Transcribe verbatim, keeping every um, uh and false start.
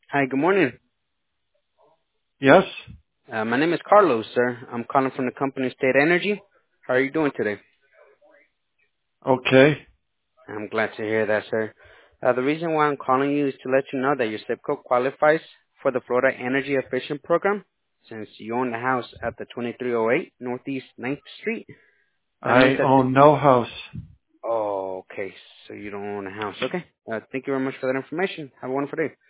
Hi, good morning. Yes. Uh, my name is Carlos, sir. I'm calling from the company State Energy. How are you doing today? Okay. I'm glad to hear that, sir. Uh, the reason why I'm calling you is to let you know that your zip code qualifies for the Florida Energy Efficient Program since you own the house at the twenty-three oh eight Northeast ninth Street. That means I that... own no house. Oh, okay. So you don't own a house. Okay. Uh, thank you very much for that information. Have a wonderful day.